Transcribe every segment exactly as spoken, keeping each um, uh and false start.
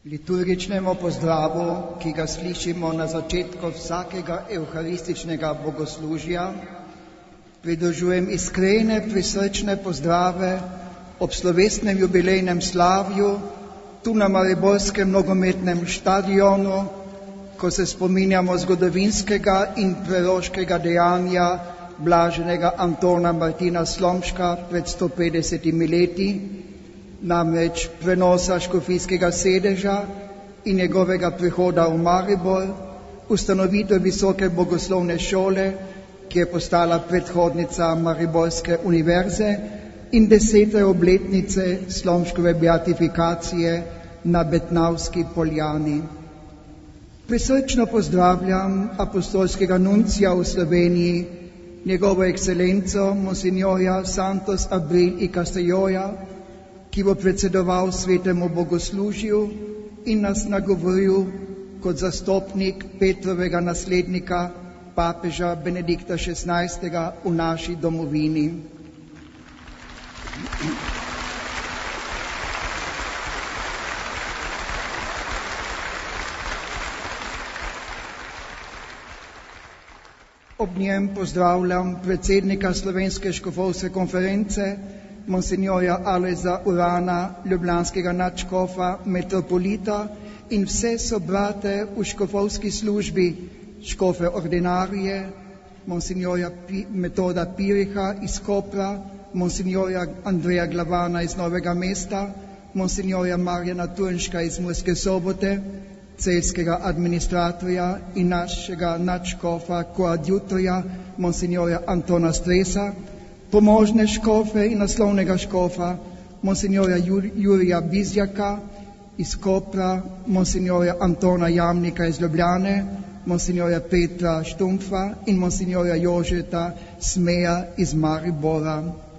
Liturgičnemu pozdravu, ki ga slišimo na začetku vsakega evharističnega bogoslužja, pridružujem iskrene, prisrčne pozdrave ob slovesnem jubilejnem slavju tu na mariborskem nogometnem štadionu, ko se spominjamo zgodovinskega in preroškega dejanja blaženega Antona Martina Slomška pred sto petdesetimi leti, namreč prenosa škofijskega sedeža in njegovega prihoda v Maribor, ustanovitev visoke bogoslovne šole, ki je postala predhodnica Mariborske univerze, in desete obletnice Slomškove beatifikacije na Betnavski poljani. Prisrčno pozdravljam apostolskega nuncija v Sloveniji, njegovo ekscelenco monsinjorja Santos Abril i Castelloja, ki bo predsedoval svetemu bogoslužju in nas nagovoril kot zastopnik Petrovega naslednika, papeža Benedikta šestnajstega v naši domovini. Ob njem pozdravljam predsednika Slovenske škofovske konference, monsinjorja Alojza Urana, ljubljanskega nadškofa, metropolita in vse sobrate v škofovski službi, škofe ordinarije, monsinjorja Pi, Metoda Piriha iz Kopra, monsinjorja Andreja Glavana iz Novega mesta, monsinjorja Marjana Turnška iz Murske Sobote, celjskega administratorja in našega nadškofa koadjutorja, monsinjorja Antona Stresa, pomožne škofe in naslovnega škofa, monsinjorja Jurija Bizjaka iz Kopra, monsinjorja Antona Jamnika iz Ljubljane, monsinjorja Petra Štumfa in monsinjorja Jožeta Smeja iz Maribora.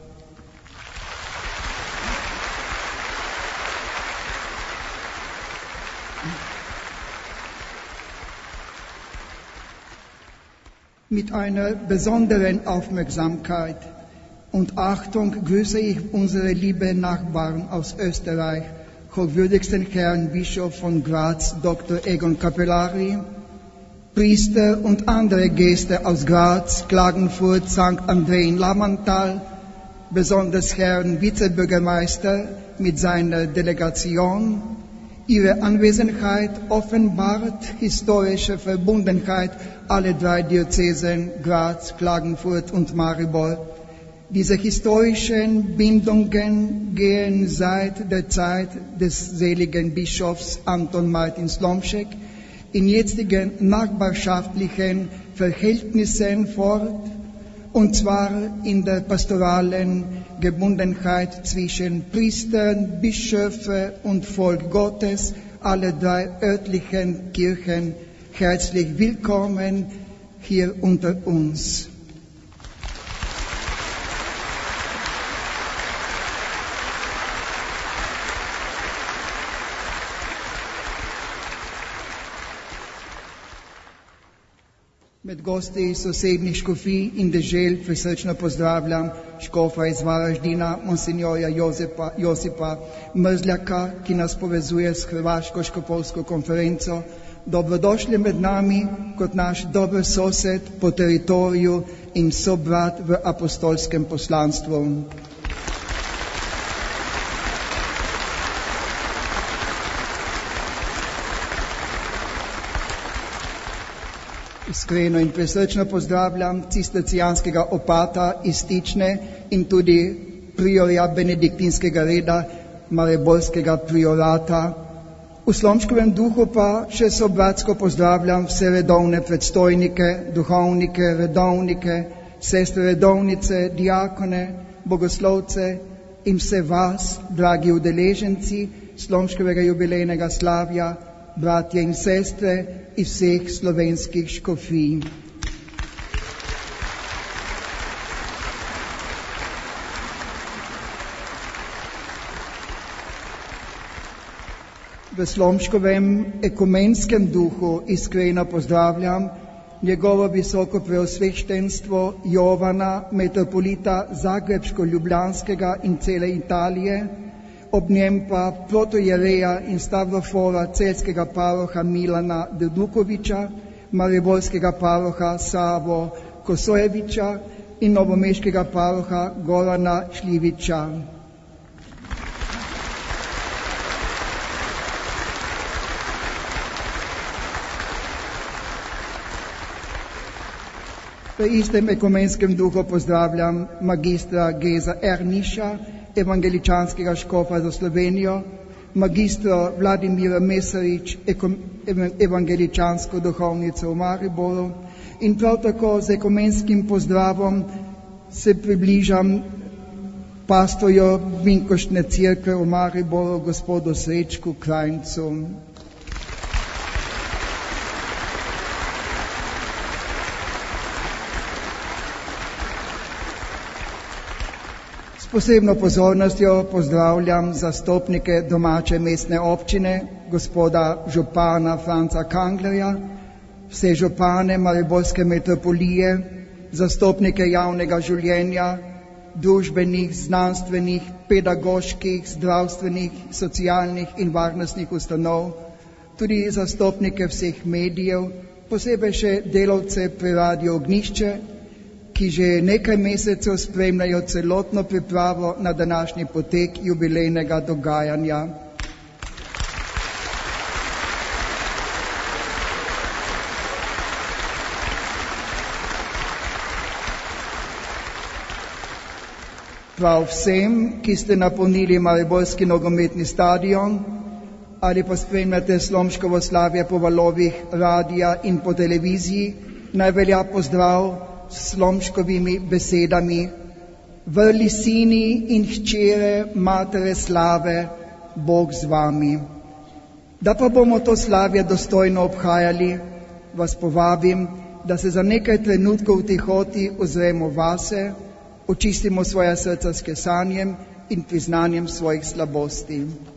Mit einer besonderen Aufmerksamkeit und Achtung grüße ich unsere lieben Nachbarn aus Österreich, hochwürdigsten Herrn Bischof von Graz, Doktor Egon Capellari, Priester und andere Gäste aus Graz, Klagenfurt, Sankt André in Lamantal, besonders Herrn Vizebürgermeister mit seiner Delegation. Ihre Anwesenheit offenbart historische Verbundenheit aller drei Diözesen Graz, Klagenfurt und Maribor. Diese historischen Bindungen gehen seit der Zeit des seligen Bischofs Anton Martin Slomšek in jetzigen nachbarschaftlichen Verhältnissen fort, und zwar in der pastoralen Gebundenheit zwischen Priestern, Bischöfen und Volk Gottes, alle drei örtlichen Kirchen. Herzlich willkommen hier unter uns. Med gosti iz sosednjih škofij in dežel prisrčno pozdravljam škofa iz Varaždina, monsinjorja Jozepa, Josipa Mrzljaka, ki nas povezuje s Hrvaško škofovsko konferenco. Dobrodošli med nami kot naš dober sosed po teritoriju in sobrat v apostolskem poslanstvu. Iskreno in prisrčno pozdravljam cistercijanskega opata iz Tične in tudi priorja benediktinskega reda mariborskega priorata. V Slomškovem duhu pa še sobratsko pozdravljam vse redovne predstojnike, duhovnike, redovnike, sestre redovnice, diakone, bogoslovce in vse vas, dragi udeleženci Slomškovega jubilejnega slavja, bratje in sestre iz vseh slovenskih škofij. V Slomškovem ekumenskem duhu iskreno pozdravljam njegovo visoko preosveštenstvo Jovana, metropolita Zagrebško-Ljubljanskega in cele Italije, ob njem pa protojereja in stavrofora celjskega paroha Milana Dedukoviča, mariborskega paroha Savo Kosojeviča in novomeškega paroha Gorana Šljiviča. V istem ekumenskem duhu pozdravljam magistra Geza Erniša, evangeličanskega škofa za Slovenijo, magistro Vladimira Mesarič, evangeličansko duhovnico v Mariboru, in prav tako z ekumenskim pozdravom se približam pastorju Vinkoštne cerkve v Mariboru, gospodu Srečku Krajncu. Posebno pozornostjo pozdravljam zastopnike domače mestne občine, gospoda župana Franca Kanglerja, vse župane Mariborske metropolije, zastopnike javnega življenja, družbenih, znanstvenih, pedagoških, zdravstvenih, socialnih in varnostnih ustanov, tudi zastopnike vseh medijev, posebej še delavce pri Radiu Ognjišče, ki že nekaj mesecev spremljajo celotno pripravo na današnji potek jubilejnega dogajanja. Prav vsem, ki ste napolnili mariborski nogometni stadion ali pa spremljate slomškovo slavje po valovih radija in po televiziji, naj velja pozdrav s slomškovimi besedami: vrli sini in hčere matere slave, Bog z vami. Da pa bomo to slavje dostojno obhajali, vas povabim, da se za nekaj trenutkov v tihoti ozremo vase, očistimo svoja srca s kesanjem in priznanjem svojih slabosti.